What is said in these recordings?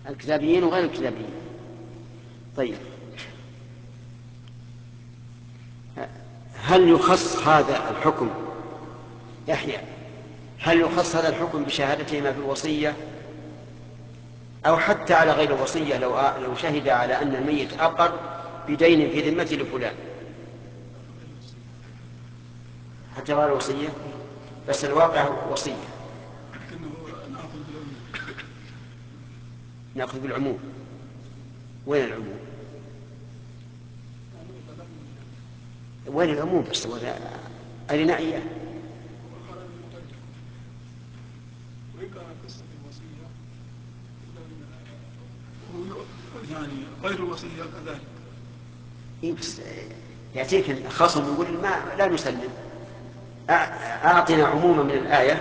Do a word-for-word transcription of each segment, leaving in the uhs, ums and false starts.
الكتابيين وغير الكتابيين. طيب، هل يخص هذا الحكم يحيى هل يخص هذا الحكم بشهادتهما في الوصية أو حتى على غير الوصية؟ لو لو شهد على أن الميت أقر بدين في ذمته لفلان حتى غير الوصية، بس الواقع وصية. نأخذ بالعموم. وين العموم؟ وين العموم؟ بس أرنا إياه. يعني غير الوصية كذلك. إيه بس يأتيك خصم يقول ما لا نسلم. أعطنا عموما من الآية.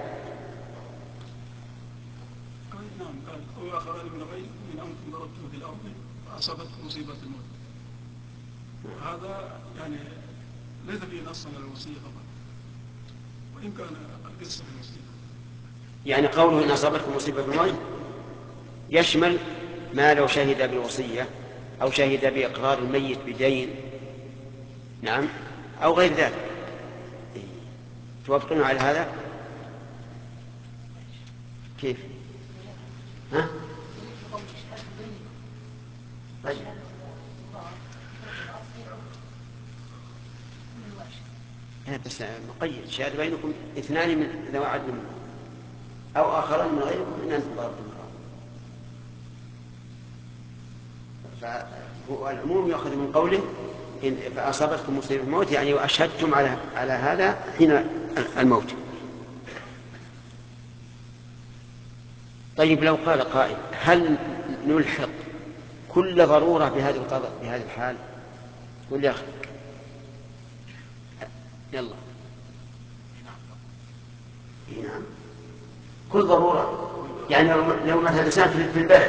نعم قال أو آخران من غير من أنكم ضربتم في الأرض فأصابتكم مصيبة الموت. هذا يعني ليس فيه نص على الوصية طبعا، وإن كان القصة في الوصية. يعني قوله إن أصابتكم مصيبة الموت يشمل ما لو شهد بالوصية أو شهد بإقرار الميت بدين، نعم، أو غير ذلك. توافقون على هذا؟ كيف؟ ها؟ طيب. بس مقيد شهادة بينكم اثنان من ذوي عدل منكم أو آخرين من غيركم إن أنتم ضربتم الأرض. فالعموم يأخذ من قوله إن فأصابتكم مصيبة الموت، يعني وأشهدتم على على هذا حين الموت. طيب، لو قال قائل هل نلحق كل ضرورة بهذه القضاء بهذه الحال؟ قل يا أخي يلا. نعم، كل ضرورة. يعني لو مثلا الإنسان في البلد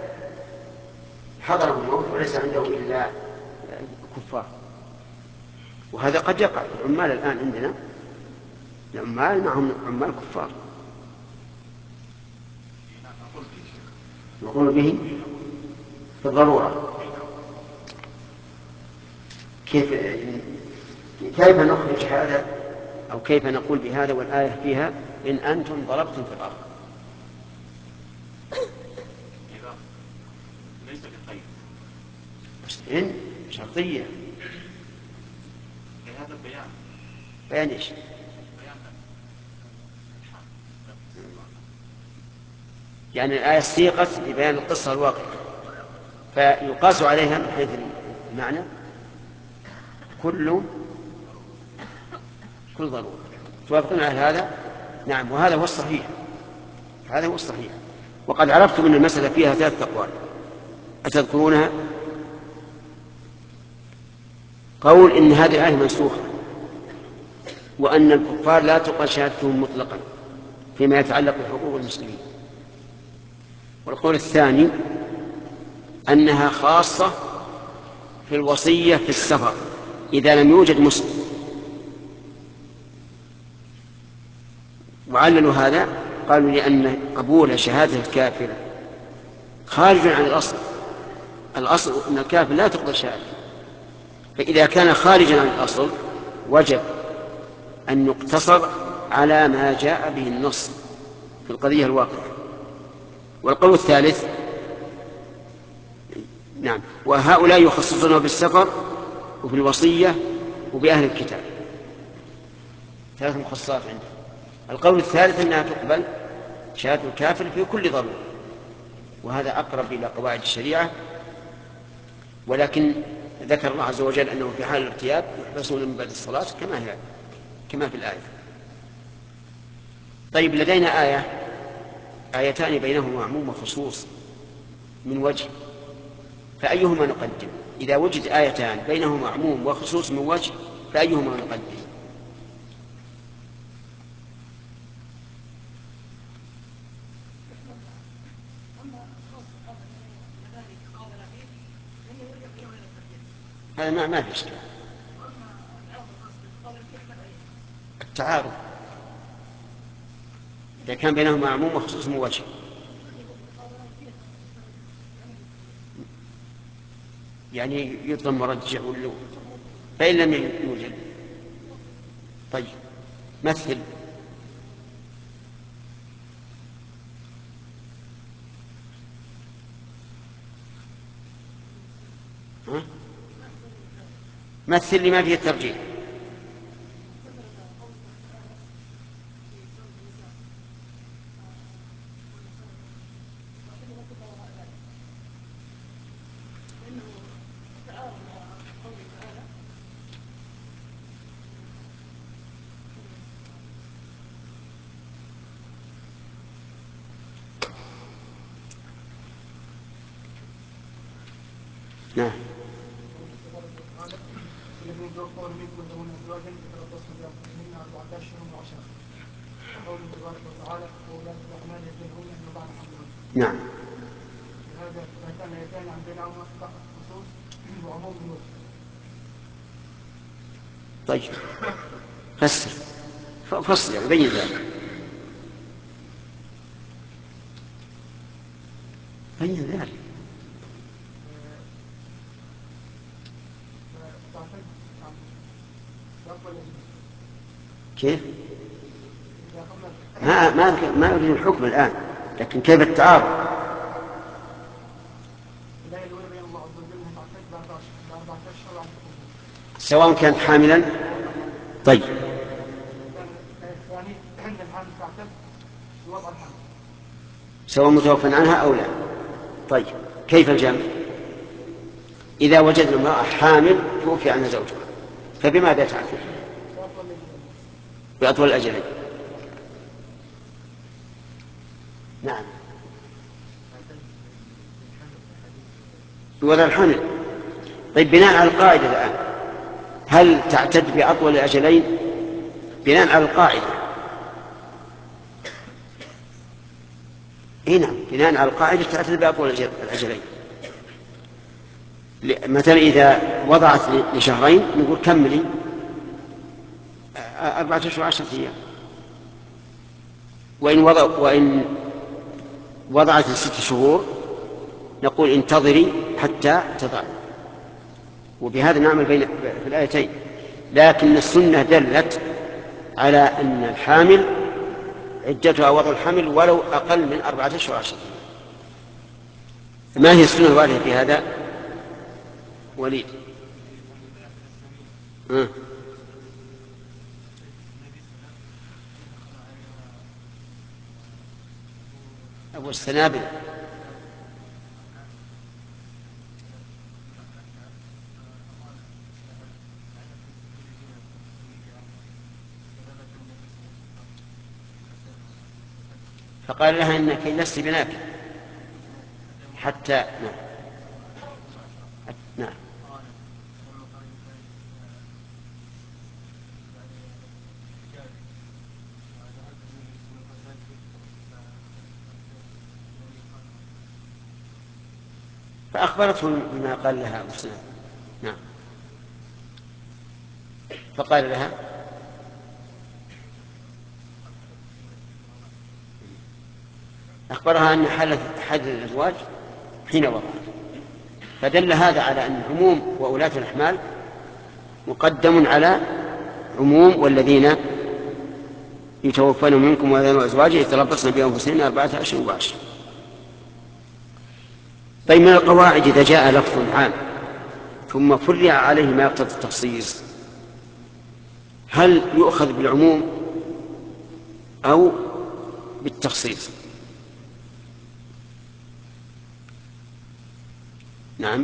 حضره الموت وليس عنده إلا كفار، وهذا قد يقع. العمال الآن عندنا العمال معهم عمال كفار، نقول به في الضرورة. كيف كيف نخرج هذا أو كيف نقول بهذا والآية فيها إن أنتم ضربتم في الأرض؟ ليس بقيد، بس إن شرطية. هذا بيان. بيان إيش؟ يعني الآية سيقت لبيان القصة الواقعة فيقاس عليها من حيث المعنى كل كل ضرورة. توافقون على هذا؟ نعم، وهذا هو الصحيح. هذا هو الصحيح. وقد عرفتم أن المسألة فيها ثلاث أقوال أتذكرونها؟ قول إن هذه الآية منسوخة وأن الكفار لا تقبل شهادتهم مطلقا فيما يتعلق بحقوق المسلمين. والقول الثاني أنها خاصة في الوصية في السفر إذا لم يوجد مسلم. وعللوا هذا قالوا لأن قبول شهادة الكافر خارج عن الأصل. الأصل أن الكافر لا تقبل شهادة، فإذا كان خارجا عن الأصل وجب أن يقتصر على ما جاء به النص في القضية الواقعة. والقول الثالث نعم، وهؤلاء يخصصون بالسفر وفي الوصية وبأهل الكتاب، ثلاث مخصصات عندهم. القول الثالث أنها تقبل شهادة الكافر في كل ضرورة، وهذا أقرب إلى قواعد الشريعة. ولكن ذكر الله عز وجل أنه في حال الارتياب يحبسون من بعد الصلاة كما هي كما في الآية. طيب، لدينا آية آيتان بينهما عموم وخصوص من وجه، فأيهما نقدم؟ إذا وجد آيتان بينهما عموم وخصوص من وجه فأيهما نقدم؟ هذا ما ما في إشكال. التعارض إذا كان بينهما عموم وخصوص من وجه. يعني يطلب مرجع ولا فإن لم يوجد. طيب مثل. ها؟ مثل لما فيه الترجيح. نعم. الذين توفون منكم وذرون ازواجا يتربصن بانفسهن اربعه اشهر وعشرا. وقوله تبارك وتعالى واولاد الاحمال يجوزهن ان يضعن حملهن. نعم. لهذا فكان يتان عن بينهما خصوص وعموم الوجه. طيب فسر فصل يعني بين ذلك. بين ذلك. كيف؟ ما ما ما أريد الحكم الآن، لكن كيف التعارض؟ سواء كانت حاملا. طيب سواء متوفى عنها أو لا. طيب كيف الجمع؟ إذا وجدنا امرأة حامل توفي عنها زوجها فبماذا تعتد؟ بأطول الأجلين. نعم بوضع الحمل. طيب بناء على القاعدة الآن هل تعتد بأطول الأجلين؟ بناء على القاعدة. إيه نعم بناء على القاعدة تعتد بأطول الأجلين. مثلا إذا وضعت لشهرين نقول كملي أربعة أشهر وعشرة أيام. وإن, وضع وإن وضعت لست شهور نقول انتظري حتى تضع. وبهذا نعمل بين في الآيتين. لكن السنة دلت على أن الحامل عدتها وضع الحمل ولو أقل من أربعة أشهر وعشرة. ما هي السنة الواردة في هذا؟ وليد. أه. أبو السنابل. فقال لها إنك لست بناك حتى. نعم. نعم. فأخبرته بما قال لها أبو السنابل. نعم. فقال لها أخبرها أن حد الأزواج حين وضعت. فدل هذا على أن عموم وولاة الأحمال مقدم على عموم والذين يتوفون منكم وذروا أزواجا يتربصن بأنفسهن أربعة أشهر وعشرة. طيب من القواعد إذا جاء لفظ عام ثم فرع عليه ما يقتضي التخصيص هل يؤخذ بالعموم أو بالتخصيص؟ نعم.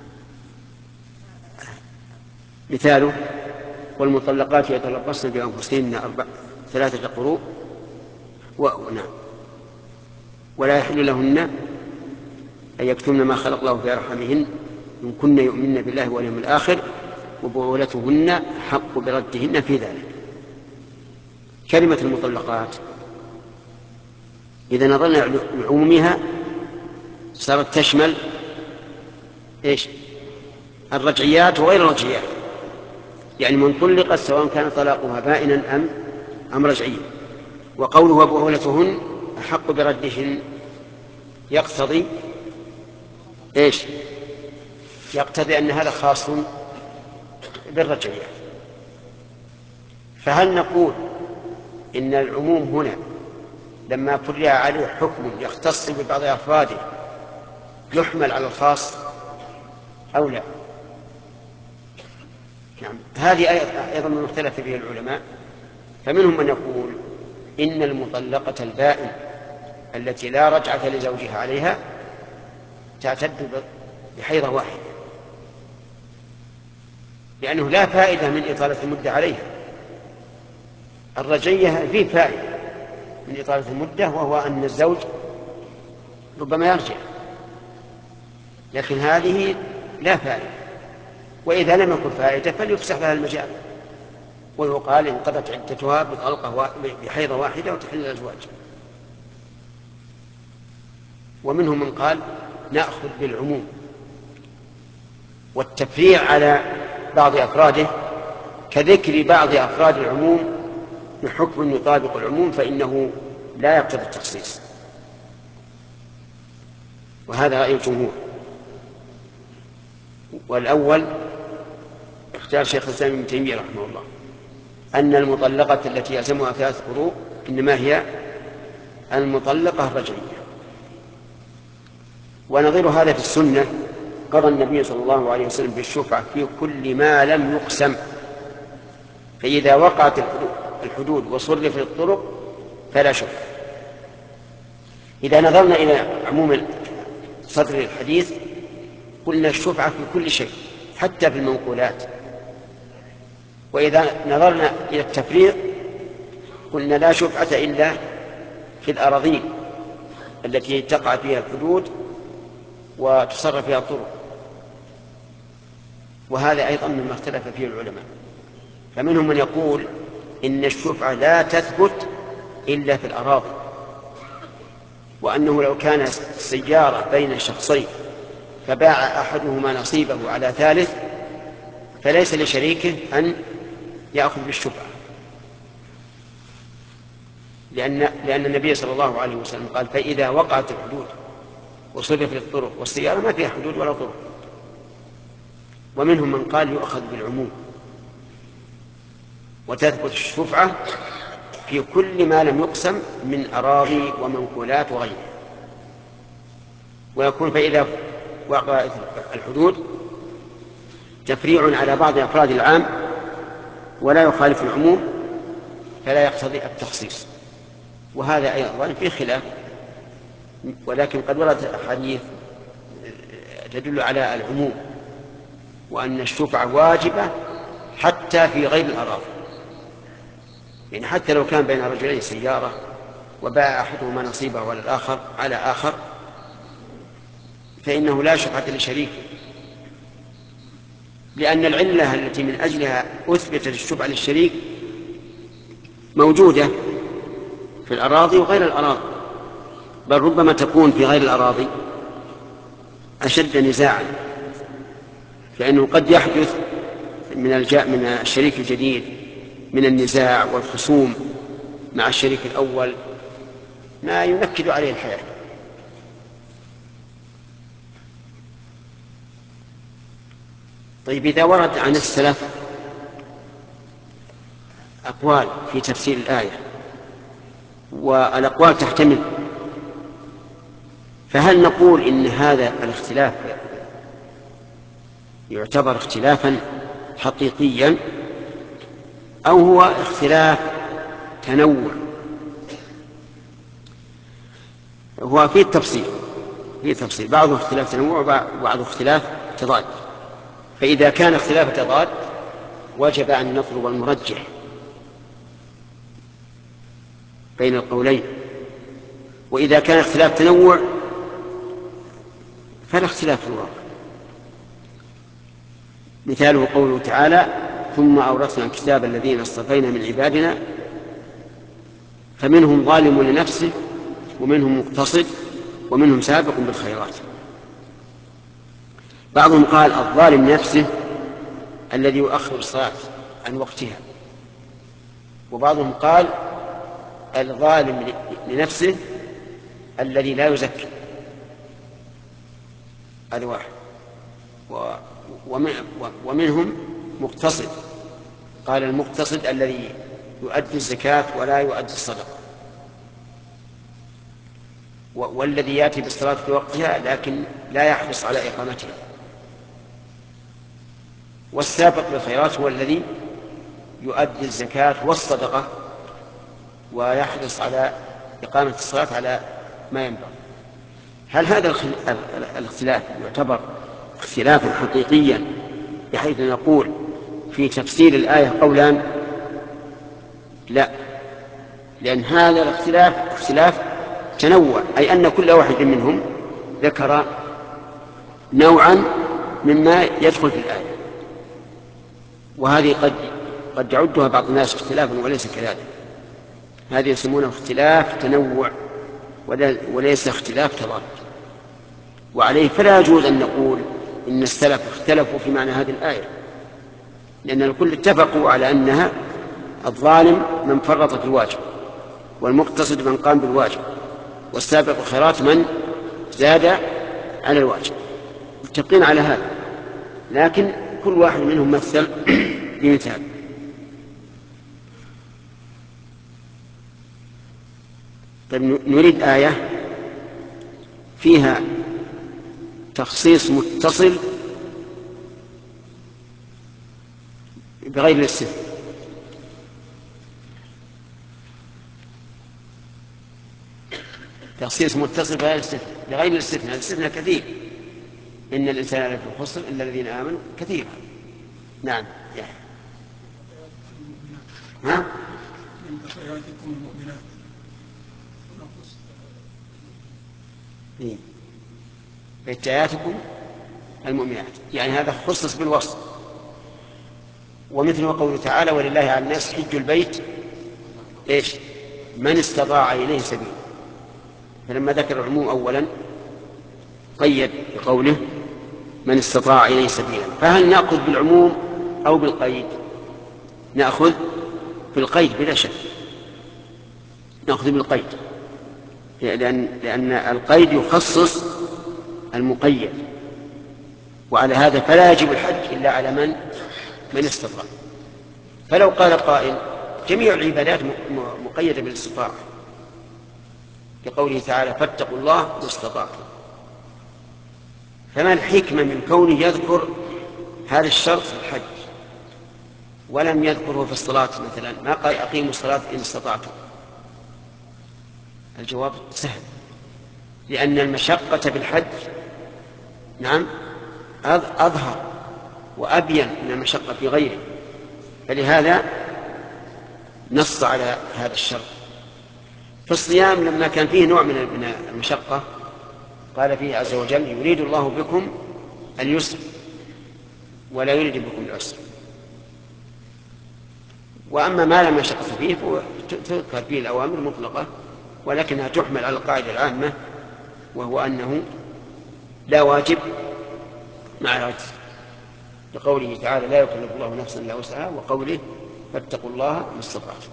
مثاله والمطلقات يتربصن بأنفسهن أربع ثلاثة قروء ونعم ولا يحل لهن أن يكتمن ما خلق الله في أرحامهن إن كن يؤمن بالله واليوم الآخر وبعولتهن حق بردهن في ذلك. كلمة المطلقات إذا نظرنا لعمومها صارت تشمل إيش؟ الرجعيات وغير الرجعيات. يعني من طلقت سواء كان طلاقها بائنا أم أم رجعيا. وقوله وبعولتهن أحق بردهن يقتضي إيش؟ يقتضي أن هذا خاص بالرجعية. فهل نقول إن العموم هنا لما فرع عليه حكم يختص ببعض أفراده يحمل على الخاص أو لا؟ نعم، هذه أيضا من اختلف فيه العلماء، فمنهم من يقول إن المطلقة البائن التي لا رجعة لزوجها عليها تعتد بحيضة واحدة، لأنه لا فائدة من إطالة المدة عليها. الرجعية فيه فائدة من إطالة المدة، وهو أن الزوج ربما يرجع، لكن هذه لا فائدة، وإذا لم يكن فائدة فليفسح لها المجال ويقال انقضت عدتها بطلقة بحيضة واحدة وتحل الأزواج. ومنهم من قال نأخذ بالعموم، والتفريع على بعض أفراده كذكر بعض أفراد العموم بحكم يطابق العموم فإنه لا يقتضي التخصيص، وهذا رأي الجمهور. والأول اختار شيخ الإسلام ابن تيمية رحمه الله أن المطلقة التي يلزمها ثلاث قروء إنما هي المطلقة الرجعية. ونظير هذا في السنة قضى النبي صلى الله عليه وسلم بالشفعة في كل ما لم يقسم، فإذا وقعت الحدود وصرفت الطرق فلا شفعة. إذا نظرنا إلى عموم صدر الحديث قلنا الشفعة في كل شيء حتى في المنقولات. وإذا نظرنا إلى التفريق قلنا لا شفعة إلا في الأراضين التي تقع فيها الحدود وتصرف فيها الطرق، وهذا أيضا مما اختلف فيه العلماء. فمنهم من يقول إن الشفعة لا تثبت إلا في الأراضي، وأنه لو كان سيارة بين شخصين فباع أحدهما نصيبه على ثالث فليس لشريكه أن يأخذ بالشفعة، لأن, لأن النبي صلى الله عليه وسلم قال فإذا وقعت الحدود وصرفت الطرق، والسيارة ما فيها حدود ولا طرق. ومنهم من قال يؤخذ بالعموم وتثبت الشفعة في كل ما لم يقسم من أراضي ومنقولات وغيرها، ويكون فإذا وقعت الحدود تفريع على بعض أفراد العام ولا يخالف العموم فلا يقتضي التخصيص. وهذا أيضا في خلاف، ولكن قد وردت أحاديث تدل على العموم وأن الشفعة واجبة حتى في غير الأراضي، يعني حتى لو كان بين رجلين سيارة وباع أحدهما نصيبه على الآخر على آخر فإنه لا شفعة لشريك، لأن العلة التي من أجلها أثبتت الشفعة للشريك موجودة في الأراضي وغير الأراضي، بل ربما تكون في غير الأراضي أشد نزاعا، فإنه قد يحدث من الجاء من الشريك الجديد من النزاع والخصوم مع الشريك الأول ما ينكد عليه الحياة. طيب، إذا ورد عن السلف أقوال في تفسير الآية والأقوال تحتمل، فهل نقول إن هذا الاختلاف يعتبر اختلافا حقيقيا أو هو اختلاف تنوع؟ هو في التفصيل في تفصيل بعضه اختلاف تنوع وبعضه اختلاف تضاد. فإذا كان اختلاف تضاد وجب أن نطلب المرجح بين القولين، وإذا كان اختلاف تنوع فلا اختلاف في الواقع. مثاله قوله تعالى ثم أورثنا الكتاب الذين اصطفينا من عبادنا فمنهم ظالم لنفسه ومنهم مقتصد ومنهم سابق بالخيرات. بعضهم قال الظالم نفسه الذي يؤخر الصلاة عن وقتها، وبعضهم قال الظالم لنفسه الذي لا يزكي. هذا واحد. ومنهم مقتصد، قال المقتصد الذي يؤدي الزكاة ولا يؤدي الصدقة، والذي يأتي بالصلاة في وقتها لكن لا يحرص على إقامتها. والسابق بالخيرات هو الذي يؤدي الزكاة والصدقة ويحرص على إقامة الصلاة على ما ينبغي. هل هذا الاختلاف يعتبر اختلافا حقيقيا بحيث نقول في تفسير الآية قولان؟ لا، لأن هذا الاختلاف اختلاف تنوع، أي أن كل واحد منهم ذكر نوعا مما يدخل في الآية، وهذه قد قد يعدها بعض الناس اختلافا وليس كذلك. هذه يسمونه اختلاف تنوع وليس اختلاف تضاد، وعليه فلا يجوز أن نقول إن السلف اختلفوا في معنى هذه الآية، لأن الكل اتفقوا على أنها الظالم من فرط في الواجب، والمقتصد من قام بالواجب، والسابق الخيرات من زاد على الواجب، متفقين على هذا، لكن كل واحد منهم مثل بمثال. طيب نريد آية فيها تخصيص متصل بغير الاستثناء. تخصيص متصل بغير الاستثناء بغير الاستثناء الاستثناء كثير، إن الإنسان لفي خسر إلا الذين آمنوا كثير. نعم يا ها من فتياتكم المؤمنات إيه؟ فتياتكم المؤمنات، يعني هذا خصص بالوصف. ومثل قوله تعالى ولله على الناس حج البيت إيش من استطاع إليه سبيلا، فلما ذكر العموم أولا قيد بقوله من استطاع إليه سبيلا. فهل نأخذ بالعموم أو بالقيد؟ نأخذ بالقيد بلا شك، نأخذ بالقيد، لأن, لأن القيد يخصص المقيد، وعلى هذا فلا يجب الحج إلا على من من استطاع. فلو قال قائل جميع العبادات مقيدة بالاستطاعة كقوله تعالى فاتقوا الله ما استطعتم، فما الحكمة من كونه يذكر هذا الشرط في الحج ولم يذكره في الصلاة مثلا؟ ما قال أقيموا الصلاة إن استطعتم. الجواب سهل، لأن المشقة بالحج نعم أظهر وأبين من المشقة في غيره، فلهذا نص على هذا الشرط. في الصيام لما كان فيه نوع من المشقة قال فيه عز وجل يريد الله بكم اليسر ولا يريد بكم العسر. وأما ما لا مشقة فيه فتذكر فيه الأوامر المطلقة، ولكنها تحمل على القاعدة العامة، وهو أنه لا واجب مع العجز، لقوله تعالى لا يكلف الله نفسا إلا وسعها، وقوله فاتقوا الله ما استطعتم.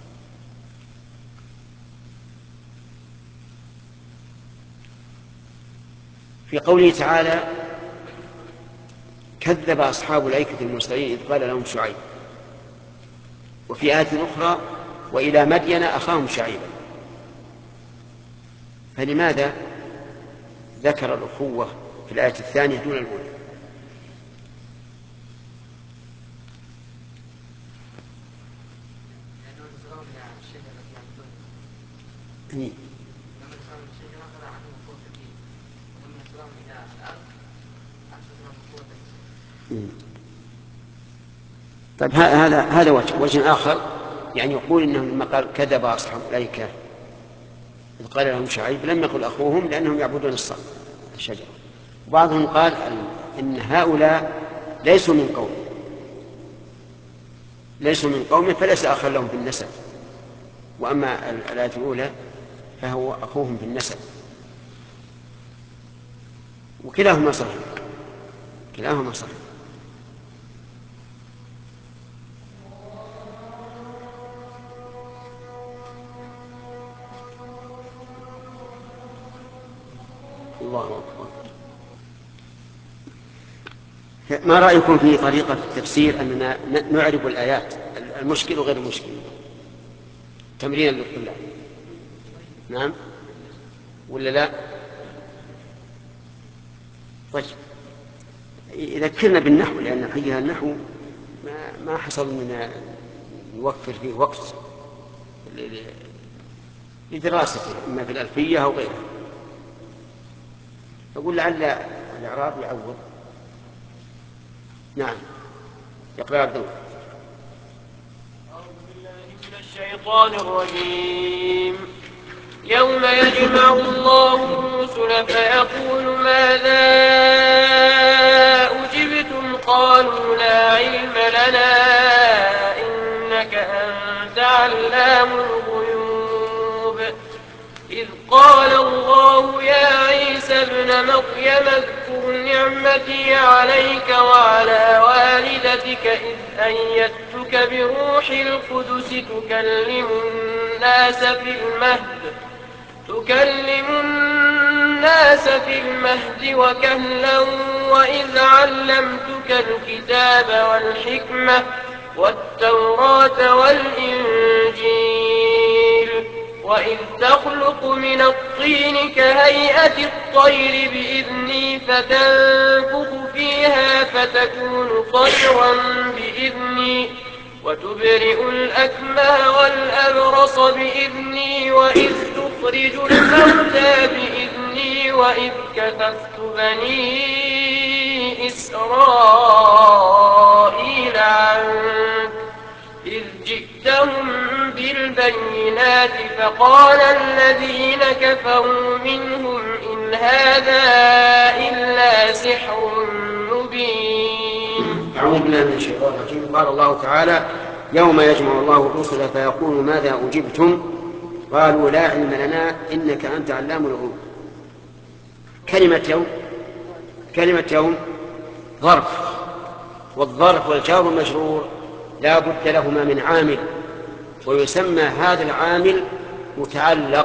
في قوله تعالى كذب أصحاب الأيكة المرسلين إذ قال لهم شعيب، وفي آية أخرى وإلى مدين أخاهم شعيبا، فلماذا ذكر الأخوة في الآية الثانية دون الأولى؟ طيب هذا هذا وجه وجه آخر، يعني يقول إنهم لما قال كذب أصحاب الأيكة إذ قال لهم شعيب لم يقل أخوهم لأنهم يعبدون الشجرة. وبعضهم قال إن هؤلاء ليسوا من قوم ليسوا من قوم فليس أخا لهم في النسب، وأما الآية الأولى فهو أخوهم في النسب. وكلاهما صحيح، كلاهما صحيح. الله أكبر. ما رأيكم في طريقة التفسير أننا نعرب الآيات المشكل وغير المشكل تمرينا للطلاب؟ نعم ولا لا؟ طيب إذا كنا بالنحو، لأن حقيقة النحو ما, ما حصل من نوفر فيه وقت لدراسته إما في الألفية أو غيرها، أقول لعل الإعراب يعوض. نعم يقرأ عبد الله. أعوذ بالله من الشيطان الرجيم. يوم يجمع الله الرسل فيقول ماذا أجبتم قالوا لا علم لنا إنك أنت علام الغيوب. إذ قال الله يا عيسى ابن مريم اذكر نعمتي عليك وعلى والدتك إذ أيدتك بروح القدس تكلم الناس في المهد تكلم الناس في المهد وكهلا وإذ علمتك الكتاب والحكمة والتوراة والإنجيل وإذ تخلق من الطين كهيئة الطير بإذني فتنفخ فيها فتكون طيرا بإذني وتبرئ الأكمه والأبرص بإذني وإذ تخرج الموتى بإذني وإذ كففت بني إسرائيل عنك إذ جئتهم بالبينات فقال الذين كفروا منهم إن هذا إلا سحر مبين. أعوذ بالله من الشيطان الرجيم. قال الله تعالى يوم يجمع الله الرسل فيقول ماذا أجبتم قالوا لا علم لنا إنك أنت علام الغيوب. كلمة يوم كلمة يوم ظرف، والظرف والجار المجرور لا بد لهما من عامل، ويسمى هذا العامل متعلق.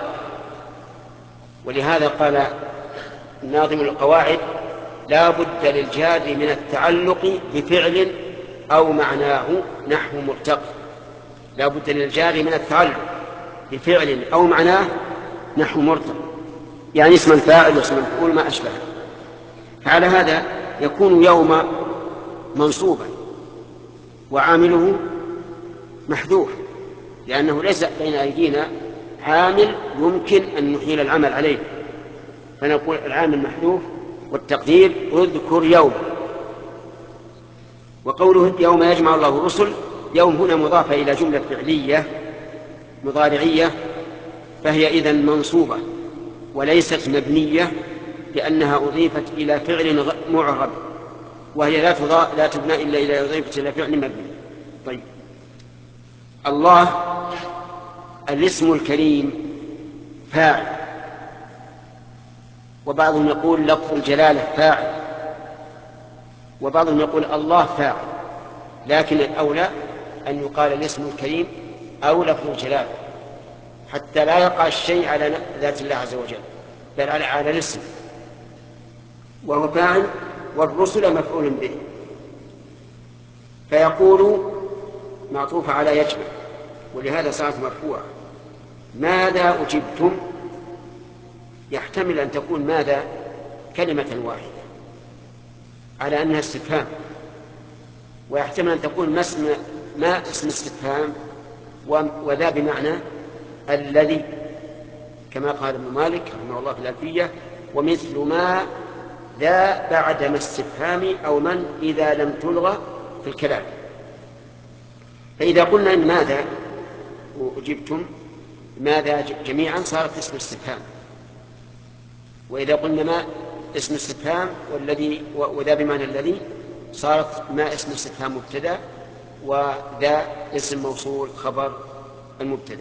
ولهذا قال ناظم القواعد لا بد للجار من التعلق بفعل أو معناه نحو مرتقي. لا بد للجار من التعلق بفعل أو معناه نحو مرتقي، يعني اسم الفاعل واسم المفعول ما أشبه. فعلى هذا يكون يوم منصوبا وعامله محذوف، لأنه ليس بين أيدينا عامل يمكن أن نحيل العمل عليه، فنقول العامل محذوف والتقدير اذكر يوم. وقوله يوم يجمع الله الرسل، يوم هنا مضافة إلى جملة فعلية مضارعية، فهي إذن منصوبة وليست مبنية، لأنها أضيفت إلى فعل معرب، وهي لا تضاء لا تبنى إلا إذا أضيفت إلى فعل مبني. طيب الله الاسم الكريم فاعل، وبعضهم يقول لفظ الجلالة فاعل، وبعضهم يقول الله فاعل، لكن الأولى أن يقال الاسم الكريم أو لفظ الجلالة حتى لا يقع الشيء على ذات الله عز وجل، بل على الاسم، وهو فاعل، والرسل مفعول به. فيقول معطوف على يجمع، ولهذا صارت مرفوعة. ماذا أجبتم يحتمل أن تكون ماذا كلمة واحدة على أنها استفهام، ويحتمل أن تكون ما اسم, ما اسم استفهام وذا بمعنى الذي، كما قال ابن مالك رحمه الله في الألفية ومثل ما ذا بعد ما استفهام أو من إذا لم تلغى في الكلام. فإذا قلنا إن ماذا أجبتم ماذا جميعا صارت اسم استفهام، وإذا قلنا ما اسم استفهام والذي وذا بمعنى الذي صارت ما اسم استفهام مبتدأ وذا اسم موصول خبر المبتدأ.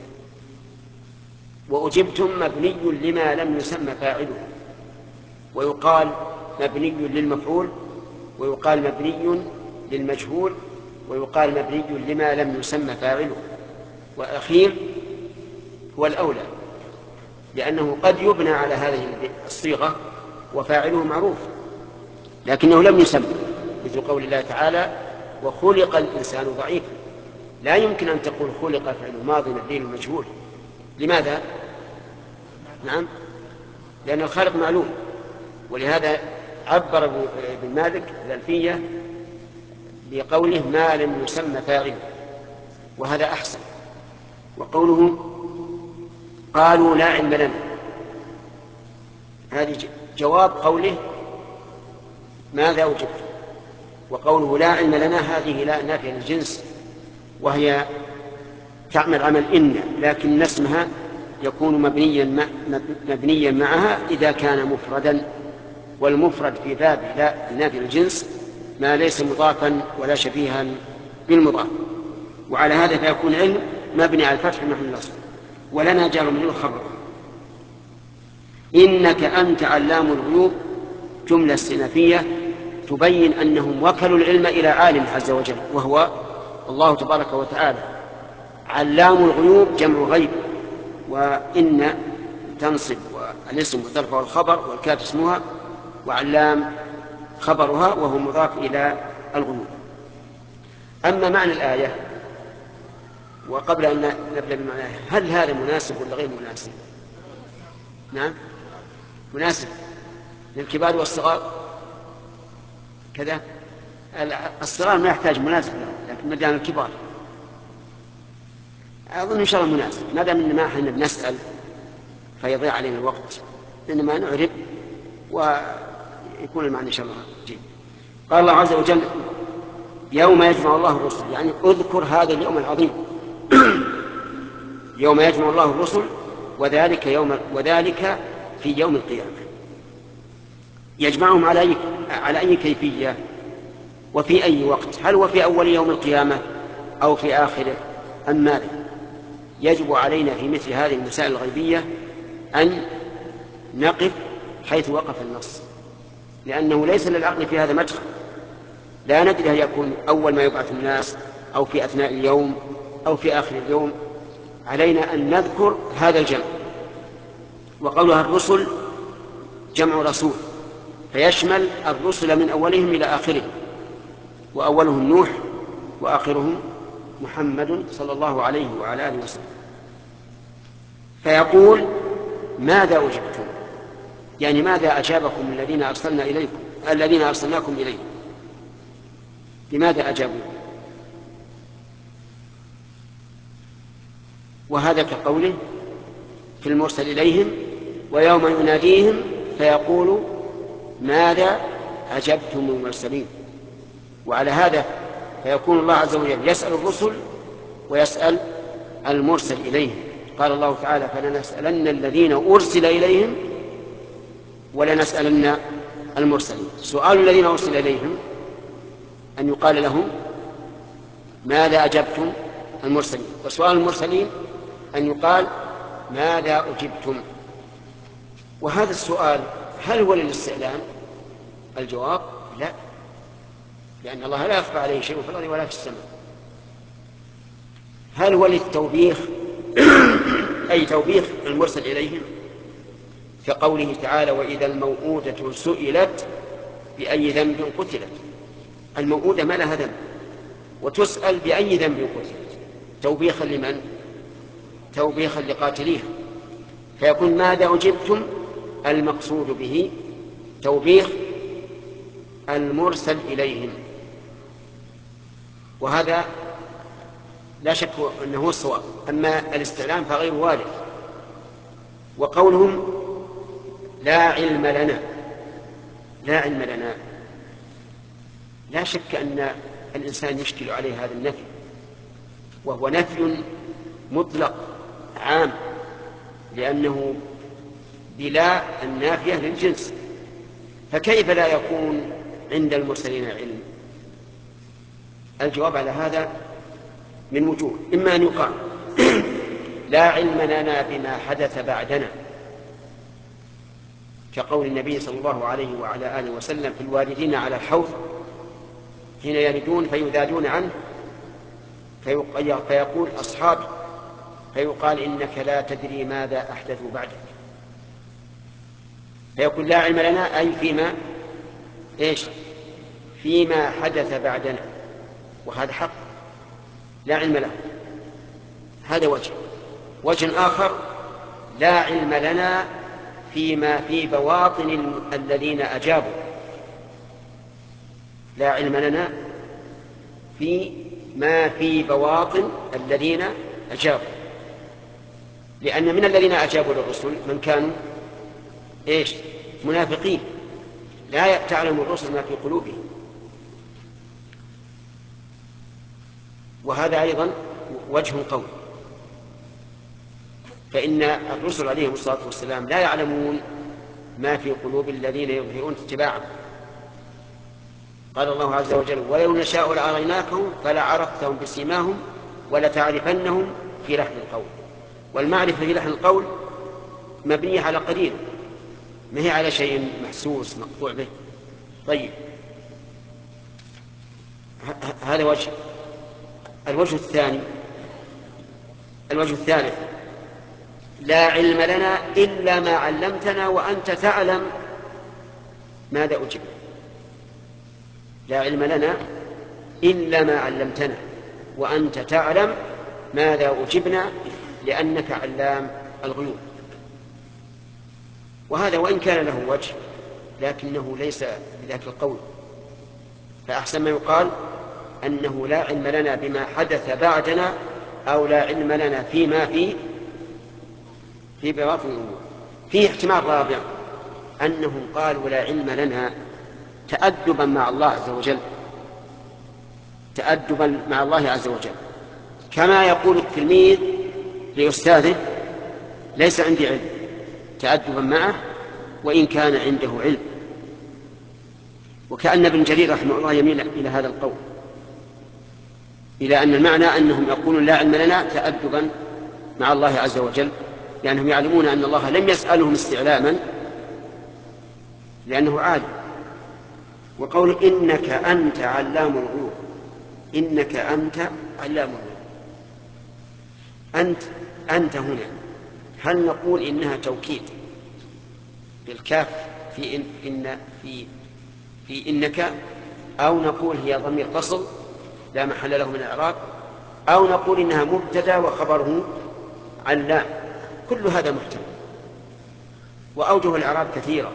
وأجبتم مبني لما لم يسمى فاعله، ويقال مبني للمفعول، ويقال مبني للمجهول، ويقال مبني لما لم يسمى فاعله، والأخير هو الأولى، لأنه قد يبنى على هذه الصيغة وفاعله معروف لكنه لم يسمى، مثل قول الله تعالى وخلق الإنسان ضعيفا. لا يمكن أن تقول خلق فعل ماضي مبني للمجهول. لماذا؟ نعم، لأن الخالق معلوم. ولهذا عبر ابن مالك الألفية بقوله ما لم يسمى فاعل، وهذا أحسن. وقوله قالوا لا علم لنا، هذه جواب قوله ماذا أجبت. وقوله لا علم لنا هذه لا نافية للجنس، وهي تعمل عمل إن، لكن اسمها يكون مبنيا مبنيا معها إذا كان مفردا، والمفرد في باب لا نافية للجنس ما ليس مضافا ولا شبيها بالمضاف. وعلى هذا فيكون علم مبني على الفتح محل النصب. ولنا جار من الخبر إنك أنت علام الغيوب جملة استئنافية تبين أنهم وكلوا العلم إلى عالم عز وجل وهو الله تبارك وتعالى. علام الغيوب جمع غيب، وإن تنصب والاسم وترفع الخبر والكاف اسمها، وعلام خبرها وهو مضاف إلى الغيوب. أما معنى الآية، وقبل أن نبدأ بمعنى الآية، هل هذا مناسب ولا غير مناسب؟ نعم مناسب للكبار والصغار كذا. الصغار ما يحتاج مناسب له، لكن ما دام الكبار أظن إن شاء الله مناسب، ما دام إن ما احنا بنسأل فيضيع علينا الوقت، إنما نعرف ويكون المعنى إن شاء الله جيد. قال الله عز وجل يوم يجمع الله الرسل، يعني اذكر هذا اليوم العظيم يوم يجمع الله الرسل، وذلك يوم وذلك في يوم القيامة. يجمعهم على أي على أي كيفية وفي أي وقت؟ هل هو في أول يوم القيامة أو في آخره أم ماذا؟ يجب علينا في مثل هذه المسائل الغيبية أن نقف حيث وقف النص، لأنه ليس للعقل في هذا مدخل. لا ندري هل يكون أول ما يبعث الناس أو في أثناء اليوم أو في آخر اليوم. علينا أن نذكر هذا الجمع. وقولها الرسل جمع رسول، فيشمل الرسل من أولهم إلى آخرهم، وأولهم نوح وآخرهم محمد صلى الله عليه وعلى آله وسلم. فيقول ماذا أجبتم، يعني ماذا أجابكم الذين أرسلنا إليكم الذين أرسلناكم إليهم، لماذا أجابوا؟ وهذا كقوله في المرسل إليهم ويوم يناديهم فيقول ماذا أجبتم المرسلين. وعلى هذا فيكون الله عز وجل يسأل الرسل ويسأل المرسل إليهم. قال الله تعالى فلنسألن الذين أرسل إليهم ولنسألن المرسلين. سؤال الذين أرسل إليهم أن يقال لهم ماذا أجبتم المرسلين، وسؤال المرسلين أن يقال ماذا أجبتم. وهذا السؤال هل هو للاستعلام؟ الجواب لا، لأن الله لا يخفى عليه شيء في الأرض ولا في السماء. هل هو للتوبيخ أي توبيخ المرسل إليهم، كقوله تعالى وإذا الموءودة سئلت بأي ذنب قتلت. الموءودة ما لها ذنب وتسأل بأي ذنب قتلت، توبيخا لمن؟ توبيخا لقاتليها. فيكون ماذا أجبتم المقصود به توبيخ المرسل إليهم، وهذا لا شك أنه هو الصواب. أما الاستعلام فغير وارد. وقولهم لا علم لنا، لا علم لنا، لا شك أن الإنسان يشكل عليه هذا النفي، وهو نفي مطلق عام، لأنه بلا النافية للجنس، فكيف لا يكون عند المرسلين علم؟ الجواب على هذا من وجوه. إما أن يقال لا علم لنا بما حدث بعدنا، كقول النبي صلى الله عليه وعلى آله وسلم في الواردين على الحوض حين يردون فيذادون عنه فيقول أصحابه فيقال إنك لا تدري ماذا أحدثوا بعدك، فيقول لا علم لنا أي فيما إيش فيما حدث بعدنا، وهذا حق لا علم له. هذا وجه. وجه آخر: لا علم لنا فيما في بواطن الذين أجابوا. لا علم لنا فيما في بواطن الذين أجابوا، لأن من الذين أجابوا للرسل من كانوا إيش؟ منافقين، لا تعلم الرسل ما في قلوبهم. وهذا أيضا وجه قول، فإن الرسل عليهم الصلاة والسلام لا يعلمون ما في قلوب الذين يظهرون اتباعهم. قال الله عز وجل: ولو نشاء لأريناكهم فلعرفتهم بسيماهم ولتعرفنهم في لحن القول. والمعرفة في لحن القول مبنية على قليل، ما هي على شيء محسوس مقطوع به. طيب، هذا وجه. الوجه الثاني الوجه الثالث: لا علم لنا إلا ما علمتنا وأنت تعلم ماذا أجبنا. لا علم لنا إلا ما علمتنا وأنت تعلم ماذا أجبنا لأنك علام الغيوب. وهذا وإن كان له وجه لكنه ليس بذاك القول، فأحسن ما يقال أنه لا علم لنا بما حدث بعدنا، أو لا علم لنا فيما في في بواطن الأمور. فيه احتمال رابع، أنهم قالوا لا علم لنا تأدبا مع الله عز وجل، تأدبا مع الله عز وجل، كما يقول التلميذ لأستاذه: ليس عندي علم، تأدبا معه وإن كان عنده علم. وكأن ابن جرير رحمه الله يميل إلى هذا القول، إلى أن المعنى أنهم يقولون لا علم لنا تأدبا مع الله عز وجل، لأنهم يعلمون أن الله لم يسألهم استعلاما لأنه عالم. وقول إنك أنت علام الغيوب، إنك أنت علام الغيوب، أنت أنت هنا هل نقول إنها توكيد بالكاف في إن, إن في في إنك، أو نقول هي ضمير فصل لا محل له من الإعراب، أو نقول إنها مبتدأ وخبره علام؟ كل هذا محتمل. وأوجه الإعراب كثيرة،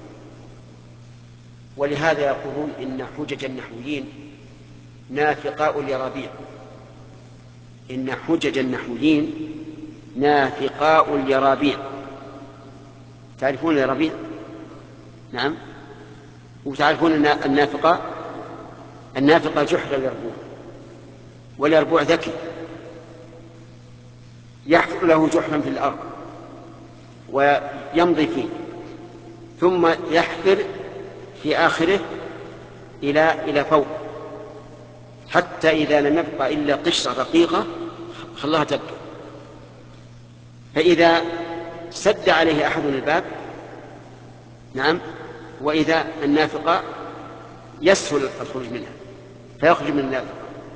ولهذا يقولون إن حجج النحويين نافقاء لربيع. إن حجج النحويين نافقاء لربيع. تعرفون لربيع؟ نعم. وتعرفون النافقة النافقة جحر اليربوع، واليربوع ذكي يحفر له جحرا في الأرض ويمضي فيه، ثم يحفر في آخره إلى إلى فوق، حتى إذا لم يبقى إلا قشرة رقيقة خلاها تبقى. فإذا سد عليه أحد الباب، نعم، وإذا النافقة يسهل الخروج منها فيخرج من النافقة.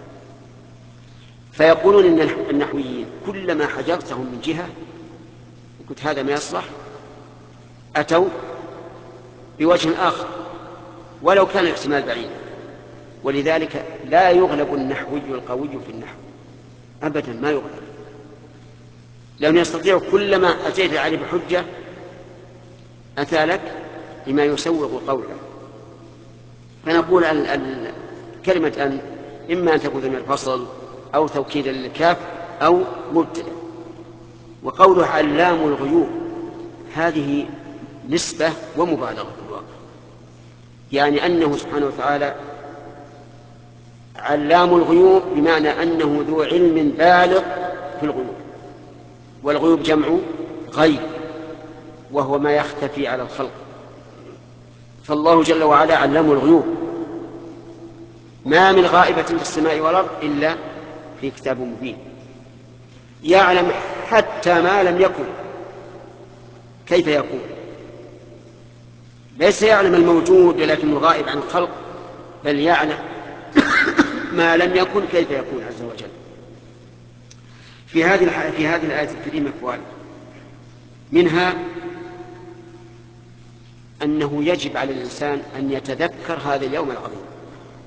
فيقولون إن النحويين كلما حجرتهم من جهة وقلت هذا ما يصلح أتوا بوجه آخر ولو كان الاحتمال بعيدا. ولذلك لا يغلب النحوي القوي في النحو أبدا، ما يغلب، لأنه يستطيع كلما أتيت عليه بحجة أتى لك بما يسوغ قوله. فنقول كلمة أن إما أن تكون من الفصل أو توكيد للكاف أو مبتدأ. وقوله علام الغيوب هذه نسبة ومبالغة في الواقع، يعني أنه سبحانه وتعالى علام الغيوب بمعنى أنه ذو علم بالغ في الغيوب، والغيوب جمع غيب وهو ما يختفي على الخلق. فالله جل وعلا علام الغيوب، ما من غائبة في السماء والأرض إلا في كتاب مبين. يعلم حتى ما لم يكن كيف يكون، ليس يعلم الموجود لكن الغائب عن الخلق، بل يعلم ما لم يكن كيف يكون عز وجل. في هذه في هذه الآية الكريمة فوائد، منها أنه يجب على الإنسان أن يتذكر هذا اليوم العظيم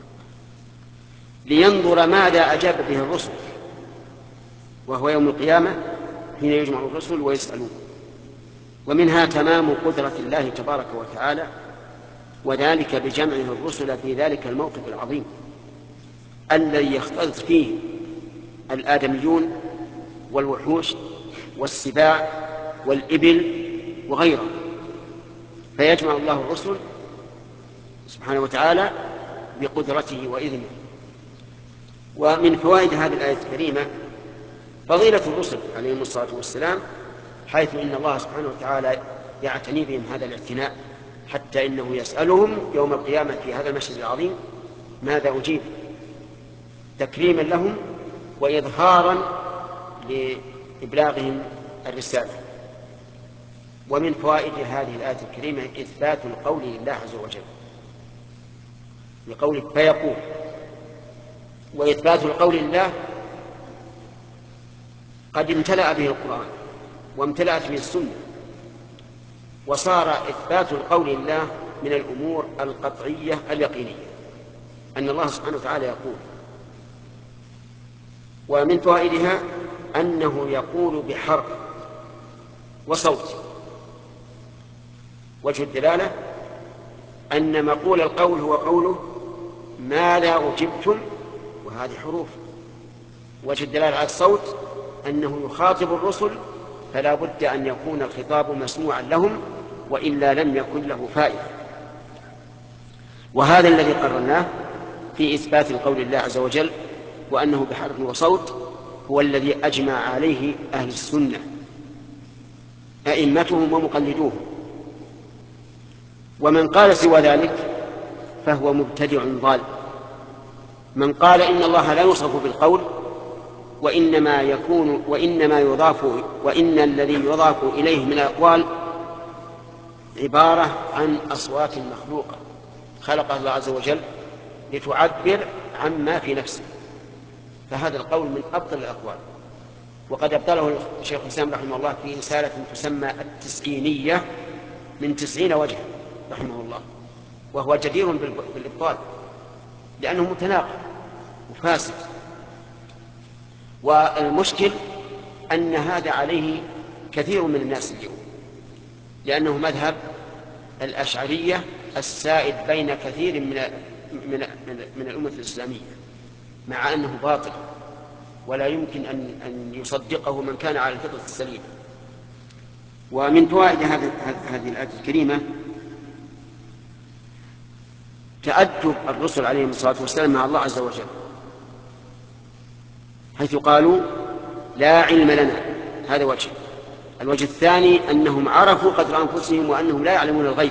لينظر ماذا أجاب به الرسل، وهو يوم القيامة حين يجمع الرسل ويسألون. ومنها تمام قدرة الله تبارك وتعالى، وذلك بجمعه الرسل في ذلك الموقف العظيم الذي يختلط فيه الآدميون والوحوش والسباع والإبل وغيره، فيجمع الله الرسل سبحانه وتعالى بقدرته وإذنه. ومن فوائد هذه الآية الكريمة فضيلة الرسل عليهم الصلاة والسلام، حيث إن الله سبحانه وتعالى يعتني بهم هذا الاعتناء، حتى إنه يسألهم يوم القيامة في هذا المشهد العظيم ماذا أجيب، تكريما لهم وإظهارا لإبلاغهم الرسالة. ومن فوائد هذه الآية الكريمة إثبات القول لله عز وجل بقوله فيقول. وإثبات القول لله قد امتلأ به القرآن وامتلأت به السنة، وصار إثبات القول لله من الأمور القطعية اليقينية أن الله سبحانه وتعالى يقول. ومن فوائدها أنه يقول بحرف وصوت. وجه الدلالة أن مقول القول هو قوله ماذا أجبتم، وهذه حروف. وجه الدلالة على الصوت أنه يخاطب الرسل، فلا بد أن يكون الخطاب مسموعا لهم، وإلا لم يكن له فائدة. وهذا الذي قررناه في إثبات القول لله عز وجل، وأنه بحرف وصوت، هو الذي أجمع عليه أهل السنة أئمتهم ومقلدوهم. ومن قال سوى ذلك فهو مبتدع ضال. من قال إن الله لا يوصف بالقول، وإنما يكون وإنما يضاف وإن الذي يضاف إليه من الأقوال عبارة عن أصوات مخلوقة خلقها الله عز وجل لتعبر عما في نفسه، فهذا القول من أبطل الأقوال. وقد أبطله الشيخ الإسلام رحمه الله في رسالة تسمى التسعينية من تسعين وجه رحمه الله، وهو جدير بالإبطال لأنه متناقض وفاسد. والمشكل أن هذا عليه كثير من الناس اليوم، لأنه مذهب الأشعرية السائد بين كثير من من من الأمة الإسلامية، مع أنه باطل ولا يمكن أن أن يصدقه من كان على الفطرة السليمة. ومن فوائد هذه الآية الكريمة تأدب الرسل عليهم الصلاة والسلام مع الله عز وجل، حيث قالوا لا علم لنا. هذا وجه. الوجه الثاني أنهم عرفوا قدر أنفسهم وأنهم لا يعلمون الغيب.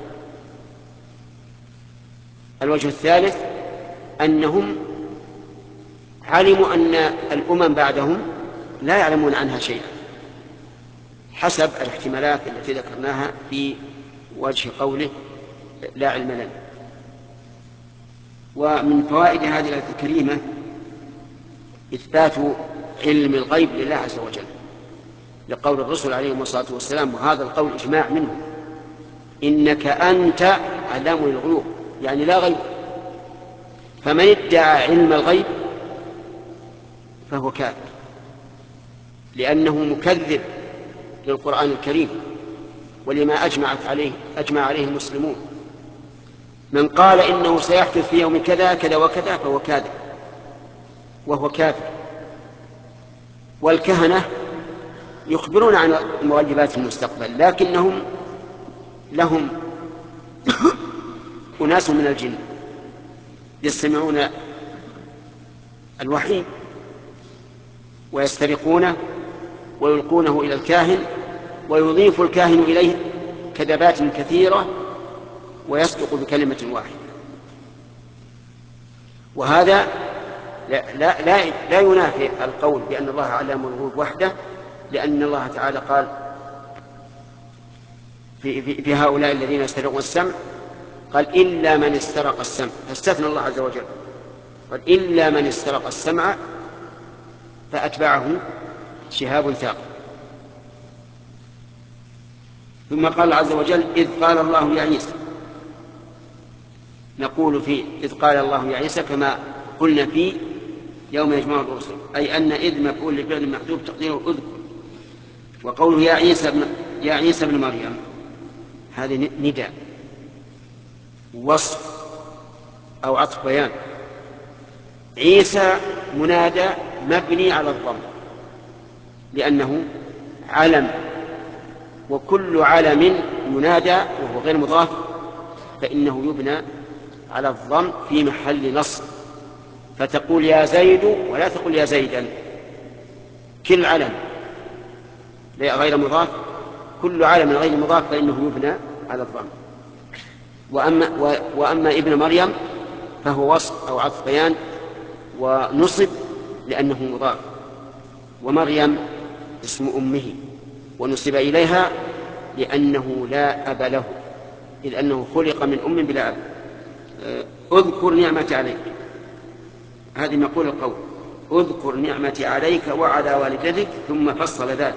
الوجه الثالث أنهم علموا أن الأمم بعدهم لا يعلمون عنها شيئا، حسب الاحتمالات التي ذكرناها في وجه قوله لا علم لنا. ومن فوائد هذه الآية الكريمة إثبات علم الغيب لله عز وجل، لقول الرسل عليهم الصلاة والسلام، وهذا القول إجماع منه، إنك أنت علام الغيوب، يعني لا غيب. فمن ادعى علم الغيب فهو كافر، لأنه مكذب للقرآن الكريم ولما أجمعت عليه أجمع عليه المسلمون. من قال إنه سيحدث في يوم كذا كذا وكذا فهو كاذب وهو كافر. والكهنة يخبرون عن مغيبات المستقبل، لكنهم لهم أناس من الجن يستمعون الوحي ويسترقونه ويلقونه إلى الكاهن، ويضيف الكاهن إليه كذبات كثيرة ويصدق بكلمة واحدة. وهذا لا, لا, لا, لا ينافي القول بأن الله علام الغيوب وحده، لأن الله تعالى قال في, في, في هؤلاء الذين يسترقون السمع، قال إلا من استرق السمع، فاستثنى الله عز وجل، قال إلا من استرق السمع فأتبعه شهاب ثاقب. ثم قال عز وجل إذ قال الله يا عيسى، نقول في إذ قال الله يا عيسى كما قلنا في يوم يجمع الرسل، أي أن إذ مفعول لفعل محذوف تقديره اذكر. وقوله يا عيسى ابن يا عيسى ابن مريم هذه نداء وصف أو عطف بيان. عيسى منادى مبني على الضم لأنه علم، وكل علم ينادى وهو غير مضاف فإنه يبنى على الضم في محل نصب، فتقول يا زيد ولا تقول يا زيدا. كل علم غير مضاف كل علم غير مضاف فإنه يبنى على الضم. وأما, وأما ابن مريم فهو وصف أو عطف بيان ونصب لأنه مضاف، ومريم اسم أمه ونصب إليها لأنه لا أب له، إذ أنه خلق من أم بلا أب. اذكر نعمتي عليك، هذه مقول القول، اذكر نعمتي عليك وعلى والدتك، ثم فصل ذلك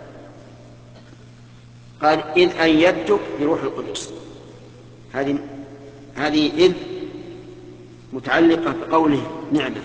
قال إذ أيدتك بروح القدس. هذه هذه إذ متعلقة بقوله نعمة،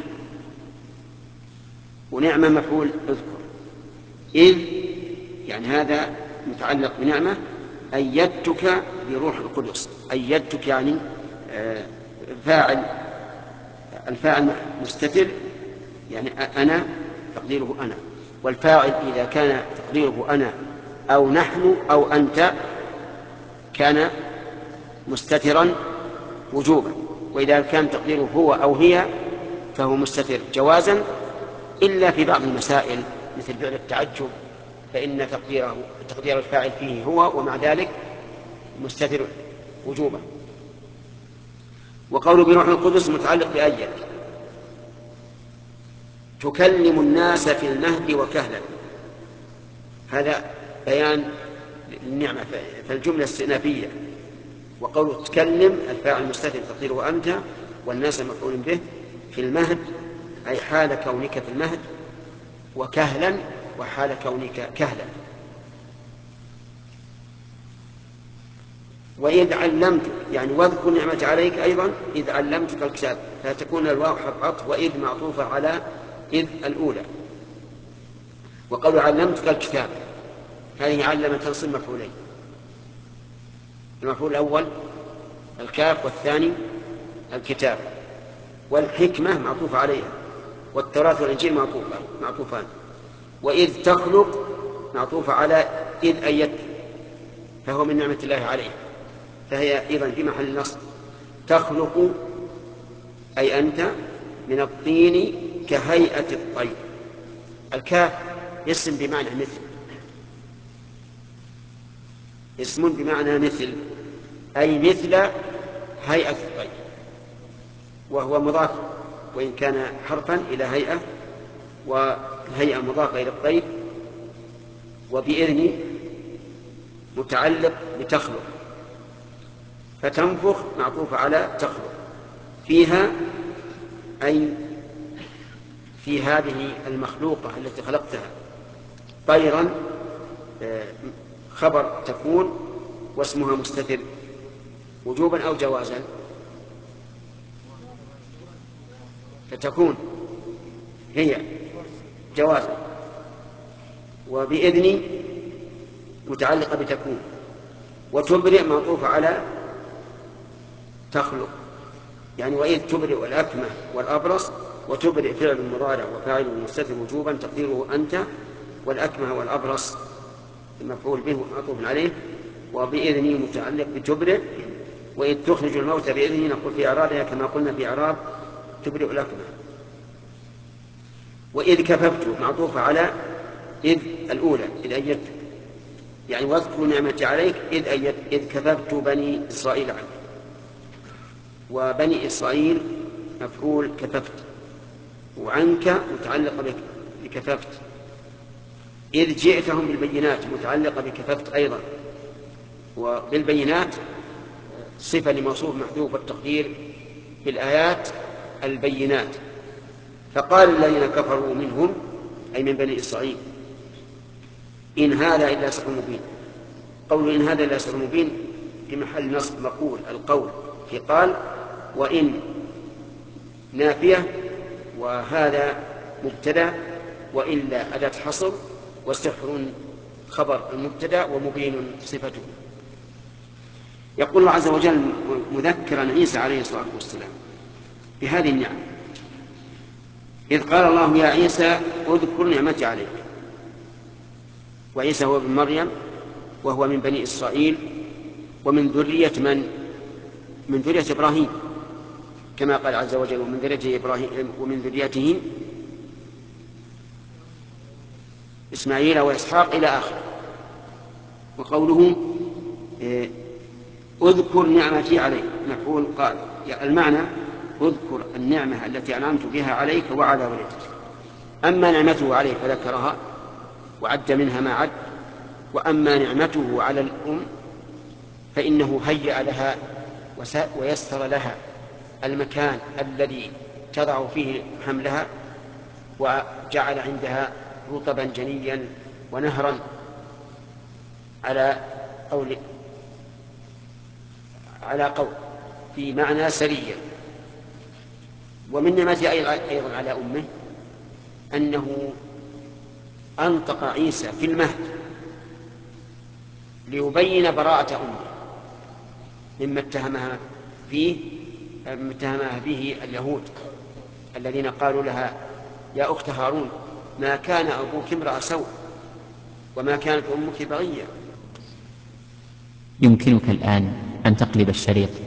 ونعمة مفعول اذكر. إذ يعني هذا متعلق بنعمة. أيدتك بروح القدس، أيدتك يعني فاعل، الفاعل مستتر يعني أنا تقديره أنا، والفاعل إذا كان تقديره أنا أو نحن أو أنت كان مستترا وجوبا، وإذا كان تقديره هو أو هي فهو مستتر جوازا، إلا في بعض المسائل مثل فعل التعجب فإن تقديره تقدير الفاعل فيه هو، ومع ذلك مستتر وجوبا. وقول بروح القدس متعلق بأيد. تكلم الناس في المهد وكهلا، هذا بيان النعمة فالجملة استئنافية. وقول تكلم الفاعل مستتر تقديره أنت، والناس مفعول به في المهد أي حال كونك في المهد، وكهلا وحال كونك كهلا. وإذ علمتك يعني واذكر نعمتي عليك أيضا إذ علمتك الكتاب، فتكون الواو حرف عطف وإذ معطوفة على إذ الأولى. وقول علمتك الكتاب هذه علم تنصب مفعولين، المفعول الأول الكاف والثاني الكتاب، والحكمة معطوفة عليها، والتوراة والإنجيل معطوفان. وإذ تخلق معطوفة على إذ أيدت، فهو من نعمة الله عليه، فهي أيضا في محل نصب. تخلق أي أنت من الطين كهيئة الطير. الكاف اسم بمعنى مثل، اسم بمعنى مثل أي مثل هيئة الطير، وهو مضاف وإن كان حرفا إلى هيئة، وهيئة مضافة إلى الطير. وبإذن متعلق بتخلق، فتنفخ معطوف على تخلق. فيها أي في هذه المخلوقة التي خلقتها طيرا خبر تكون واسمها مستتر وجوبا أو جوازا، فتكون هي جوازا. وبإذن متعلقة بتكون. وتبرئ معطوفة على تخلق، يعني وإذ تبرئ الأكمه والأبرص. وتبرئ فعل مضارع وفاعل مستتر وجوبا تقديره أنت، والأكمه والأبرص المفعول به معطوف عليه. وبإذن متعلق بتبرئ. وإذ تخرج الموت بإذنه نقول في إعرابها كما قلنا في إعراب تبرئ الأكمه. وإذ كففت معطوفة على إذ الأولى إذ أيدت، يعني واذكر نعمتي عليك إذ أيدت إذ كففت بني إسرائيل عنك. وبني إسرائيل مفعول كففت، وعنك متعلقة بكففت. إذ جئتهم بالبينات متعلقة بكففت أيضا، وبالبينات صفة لموصوف محذوف التقدير بالآيات البينات. فقال الذين كفروا منهم أي من بني إسرائيل إن هذا إلا سحر مبين. قول إن هذا إلا سحر مبين في محل نصب مقول القول في قال، وإن نافية وهذا مبتدأ، وإلا أداة حصر، واستغفر خبر المبتدأ ومبين صفته. يقول الله عز وجل مذكرا عيسى عليه الصلاة والسلام بهذه النعم، إذ قال الله يا عيسى اذكر نعمتي عليك. وعيسى هو ابن مريم، وهو من بني إسرائيل، ومن ذرية من؟ من ذرية إبراهيم، كما قال عز وجل ومن ذريته إبراهيم ومن ذريته إسماعيل وإسحاق إلى آخر. وقوله اذكر نعمتي عليك، نقول قال المعنى اذكر النعمة التي أنعمت بها عليك وعلى والدتك. أما نعمته عليك فذكرها وعد منها ما عد، وأما نعمته على الأم فإنه هيأ لها ويسر لها المكان الذي تضع فيه حملها، وجعل عندها رطبا جنيا ونهرا على قول على قول في معنى سريا. ومن نعمته أيضا على أمه أنه أنطق عيسى في المهد ليبين براءة أمه مما اتهمها فيه مما اتهمها به اليهود الذين قالوا لها يا أخت هارون ما كان أبوك امرأ سوء وما كانت أمك بغيا. يمكنك الآن أن تقلب الشريط